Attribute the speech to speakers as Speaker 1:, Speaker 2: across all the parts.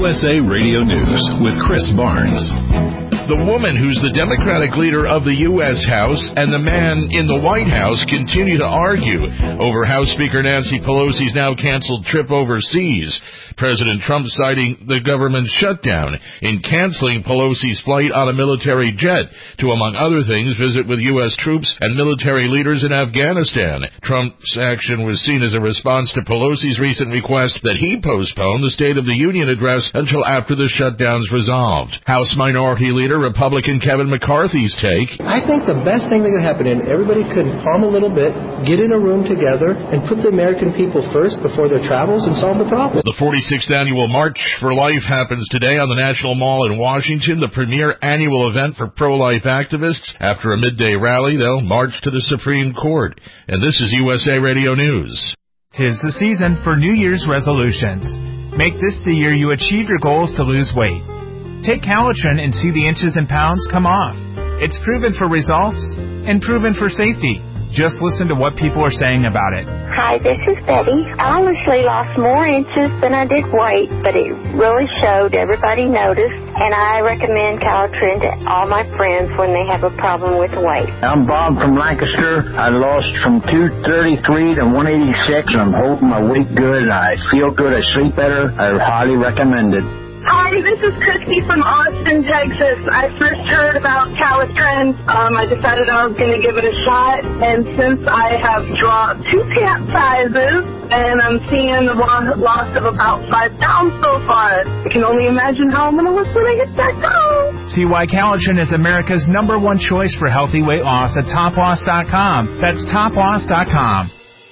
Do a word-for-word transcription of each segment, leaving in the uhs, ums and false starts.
Speaker 1: U S A Radio News with Chris Barnes.
Speaker 2: The woman who's the Democratic leader of the U S House and the man in the White House continue to argue over House Speaker Nancy Pelosi's now canceled trip overseas. President Trump citing the government shutdown in canceling Pelosi's flight on a military jet to, among other things, visit with U S troops and military leaders in Afghanistan. Trump's action was seen as a response to Pelosi's recent request that he postpone the State of the Union address until after the shutdown's resolved. House Minority Leader Republican Kevin McCarthy's take:
Speaker 3: I think the best thing that could happen, and everybody could calm a little bit, get in a room together, and put the American people first before their travels and solve the problem.
Speaker 2: The forty-sixth Annual March for Life happens today on the National Mall in Washington, the premier annual event for pro-life activists. After a midday rally, they'll march to the Supreme Court. And this is U S A Radio News.
Speaker 4: Tis the season for New Year's resolutions. Make this the year you achieve your goals to lose weight. Take Calitrin and see the inches and pounds come off. It's proven for results and proven for safety. Just listen to what people are saying about it.
Speaker 5: Hi, this is Betty. I honestly lost more inches than I did weight, but it really showed. Everybody noticed, and I recommend Calitrin to all my friends when they have a problem with weight.
Speaker 6: I'm Bob from Lancaster. I lost from two thirty-three to one eighty-six, and I'm holding my weight good. I feel good. I sleep better. I highly recommend it.
Speaker 7: Hi, this is Christy from Austin, Texas. I first heard about Calitrin. Um, I decided I was going to give it a shot, and since I have dropped two pant sizes, and I'm seeing a loss of about five pounds so far, I can only imagine how I'm going to look when I get back home.
Speaker 4: See why Calitrin is America's number one choice for healthy weight loss at top loss dot com. That's top loss dot com.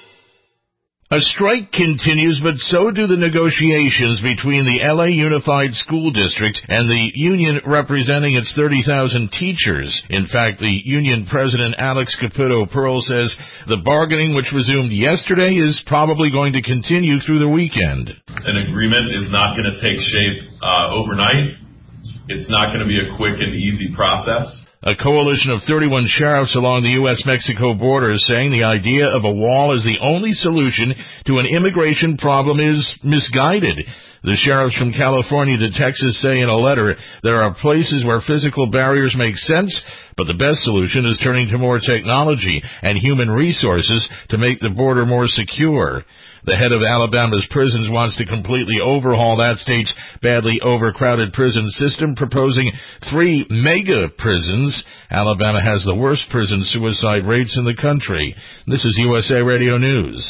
Speaker 2: A strike continues, but so do the negotiations between the L A Unified School District and the union representing its thirty thousand teachers. In fact, the union president, Alex Caputo Pearl, says the bargaining, which resumed yesterday, is probably going to continue through the weekend.
Speaker 8: An agreement is not going to take shape uh, overnight. It's not going to be a quick and easy process.
Speaker 2: A coalition of thirty-one sheriffs along the U S Mexico border is saying the idea of a wall as the only solution to an immigration problem is misguided. The sheriffs from California to Texas say in a letter there are places where physical barriers make sense, but the best solution is turning to more technology and human resources to make the border more secure. The head of Alabama's prisons wants to completely overhaul that state's badly overcrowded prison system, proposing three mega prisons. Alabama has the worst prison suicide rates in the country. This is U S A Radio News.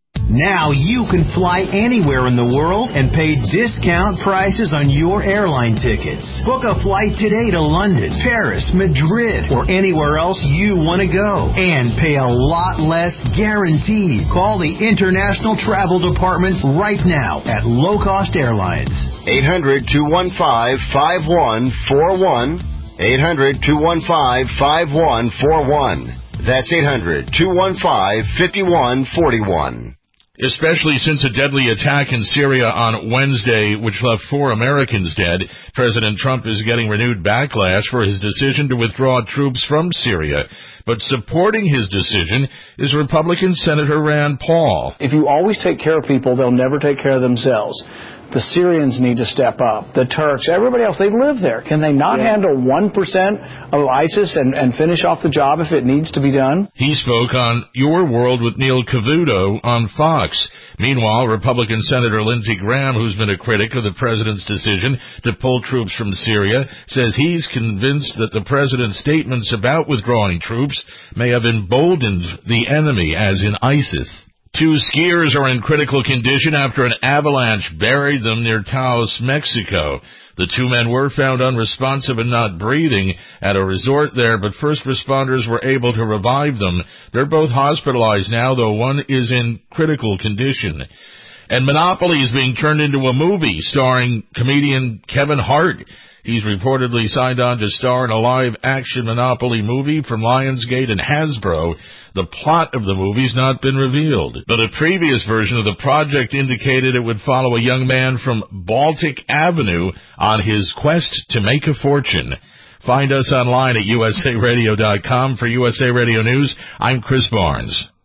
Speaker 9: Now you can fly anywhere in the world and pay discount prices on your airline tickets. Book a flight today to London, Paris, Madrid, or anywhere else you want to go. And pay a lot less guaranteed. Call the International Travel Department right now at Low Cost Airlines.
Speaker 10: eight hundred, two one five, five one four one. eight hundred, two one five, five one four one. That's eight hundred, two one five, five one four one.
Speaker 2: Especially since a deadly attack in Syria on Wednesday, which left four Americans dead, President Trump is getting renewed backlash for his decision to withdraw troops from Syria. But supporting his decision is Republican Senator Rand Paul.
Speaker 11: If you always take care of people, they'll never take care of themselves. The Syrians need to step up. The Turks, everybody else, they live there. Can they not yeah. handle one percent of ISIS and, and finish off the job if it needs to be done?
Speaker 2: He spoke on Your World with Neil Cavuto on Fox. Meanwhile, Republican Senator Lindsey Graham, who's been a critic of the president's decision to pull troops from Syria, says he's convinced that the president's statements about withdrawing troops may have emboldened the enemy, as in ISIS. Two skiers are in critical condition after an avalanche buried them near Taos, Mexico. The two men were found unresponsive and not breathing at a resort there, but first responders were able to revive them. They're both hospitalized now, though one is in critical condition. And Monopoly is being turned into a movie starring comedian Kevin Hart. He's reportedly signed on to star in a live-action Monopoly movie from Lionsgate and Hasbro. The plot of the movie's not been revealed, but a previous version of the project indicated it would follow a young man from Baltic Avenue on his quest to make a fortune. Find us online at U S A radio dot com. For U S A Radio News, I'm Chris Barnes.